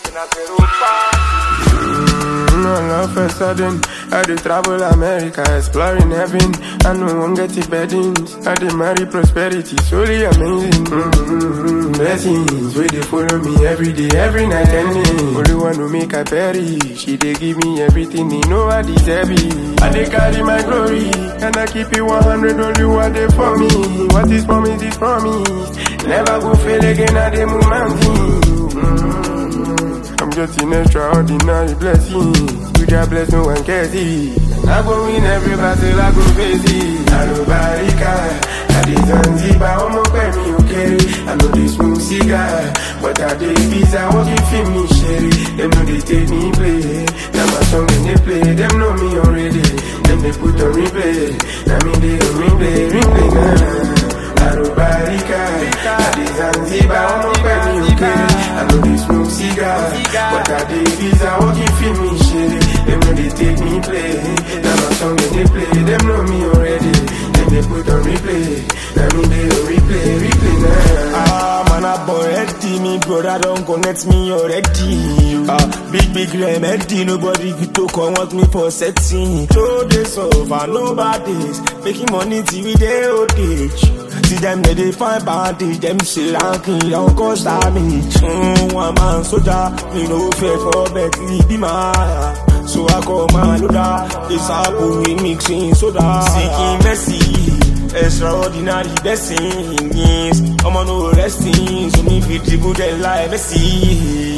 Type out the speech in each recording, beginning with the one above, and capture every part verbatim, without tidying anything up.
Mm, all of a sudden, I do travel America, exploring heaven. I know one get it beddings. I did marry prosperity, solely amazing. Mm-hmm. Blessings, where they follow me every day, every night and day. Only one who make I perish. She they give me everything, they know I deserve it. I they carry my glory, and I keep it one hundred, only one day for me. What is promise is promise. Never go fail again, I they move mountains. Mm-hmm. I'm getting extraordinary blessings. You just bless, no one cares it. I go win every battle, I go face it. I know Barika, I did Zanzibar, I'm up at me, okay. I know they smoke cigar, but I did pizza, what you feel me, sherry. Them know they take me play. Now my song when they play, them know me already. Them they put on replay. Now me they on replay, replay now. I know Barika, I did Zanzibar, I'm up at me, okay. I know they smoke cigar, but I did pizza, what you feel me, sherry. Them know they take me play. Now my song when they play, them know me already. Then they put on replay. Now me they on replay, replay now. Ah, man, I already. Me brother don't connect me already. Ah, big big remedy. Nobody could talk on what me for setting. Two days over, nobody's making money till we day old age. See them they dey find bandage. Them say ranking don't cause damage. Mm, one man soldier, me no fear for Bentley be my. So I call my loader, this apple we mixing soda. Seeking mercy, extraordinary blessings. I'm on no resting, so me feel the good and like Messi.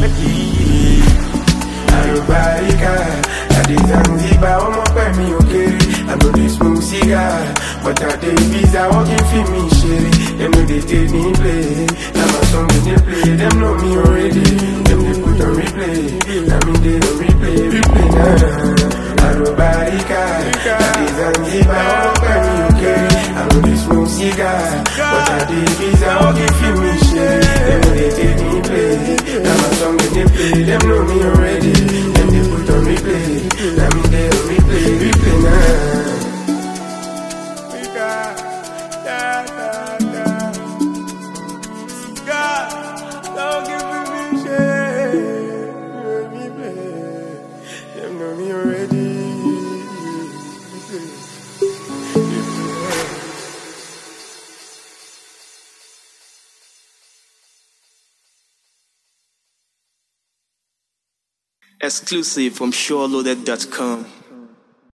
I know Barika, I did Zanzibar, I'm up at me, okay. I know they smoke cigar, but I did pizza, walking feel me, sherry. Them know they take me play. Now my song when they play, them know me already. Them they put on replay. Now me they on replay, replay now. I know Barika, I did Zanzibar, I'm up at me, okay. I know they smoke cigar, but I did pizza, walking feel me, sherry. Them know they take me play. Now my song when they play, them know me already. Them they put on replay. Now me they on replay, replay now. Don't give me shit. Let me play. Them know me already. Exclusive from SureLoaded dot com.